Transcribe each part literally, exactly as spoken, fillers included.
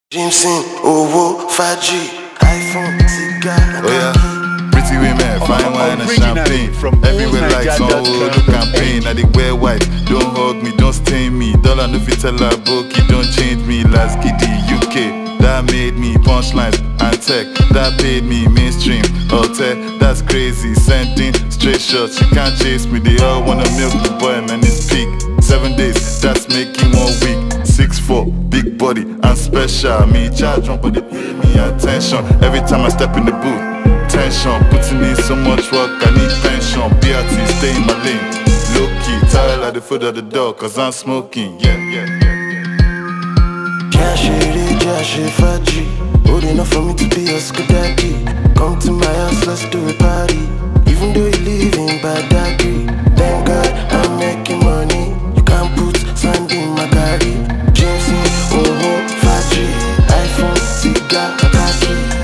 Jameson, Owo, five G, iPhone, cigar. Oh yeah, pretty women, fine wine and champagne. From everywhere lights on hold, no campaign. I dey wear white, don't hug me, don't stain me. Dollar no fit tell her bookie, don't change me. Last giddy U K, that made me punchlines and tech. That paid me mainstream, hotel, that's crazy. Sending straight shots, you can't chase me. They all wanna milk the boy, man, it's peak. Seven days, that's making one week. Six four, big body and special. Me charge one, but they pay me attention. Every time I step in the booth, tension. Putting in so much work, I need pension. B R T, stay in my lane. Low key, tired at the foot of the door, cause I'm smoking. Yeah, yeah, yeah. Cash it, cash it, five G. Old enough for me to be a school daddy. Come to my house, let's do a party. Even though you live in Badagry, thank God I'm making money. You can't put sand in my garden. Jameson, Owo, five G, iPhone, cigar, khaki.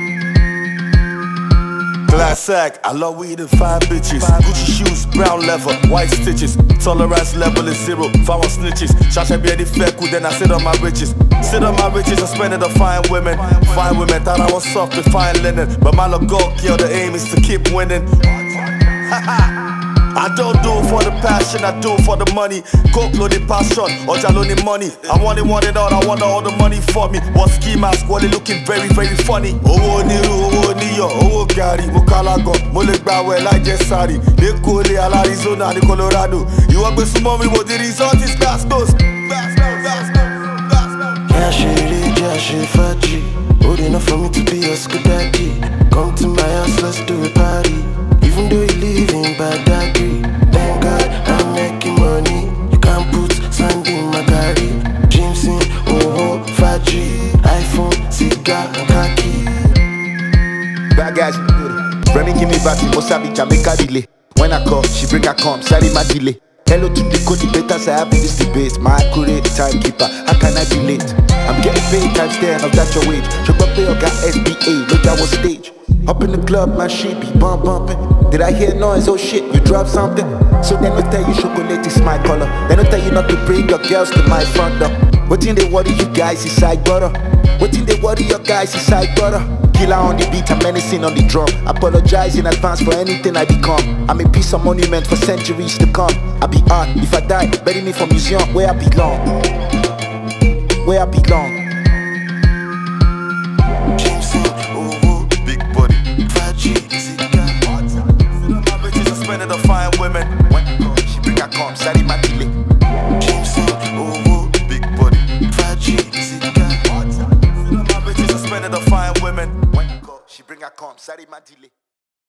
Classic, I love weed and fine bitches. Gucci shoes, brown leather, white stitches. Tolerance level is zero, foul snitches. Shasha be any feku, then I sit on my riches. Sit on my riches and spend it on fine women. Fine women thought I was soft with fine linen, but my little goal, yo, the aim is to keep winning. I don't do it for the passion, I do it for the money. Coke loaded passion, or jaloni money. I want it, want it all, I want all the money for me. One ski mask, while looking very, very funny. Owo niru, owo niyo, owo gari. Mokalago, molegbawe like Jesari. Lekole al Arizona, ni Colorado. You want to sumo me, but the result is Gastos. Cash it, cash it, five G. Old enough for me to be a school daddy. Come to my house, let's do a party. Even though you live in Badagry, thank God I'm making money. You can't put sand in my garden. Jameson, Owo, five G, iPhone, cigar, khaki. Bad guys, Remy give me back, Mosabi, Jamaica delay. When I call, she bring her come, sorry my delay. Hello to the code debaters, I have in this debate. My accurate timekeeper, how can I be late? I'm getting paid times ten of that your wage. Sugar pay or got S B A, look that was stage. Up in the club, my shit be bump bumping. Did I hear noise? Oh shit, you drop something? So they don't tell you chocolate is my color. They don't tell you not to bring your girls to my front door. What in they worry you guys inside butter? What in they worry your guys inside butter? Killer on the beat, I'm menacing on the drum. Apologize in advance for anything I become. I'm a piece of monument for centuries to come. I be art, if I die, bury me for museum where I belong. Where I belong. Jameson, Owo, big body, five G, cigar. My bitches are spending the fine women. When I call, she bring her come, sorry my delay. Jameson, Owo, big body. five G, cigar. My bitches are spending the fine women. When I call, she bring her come, sorry my delay.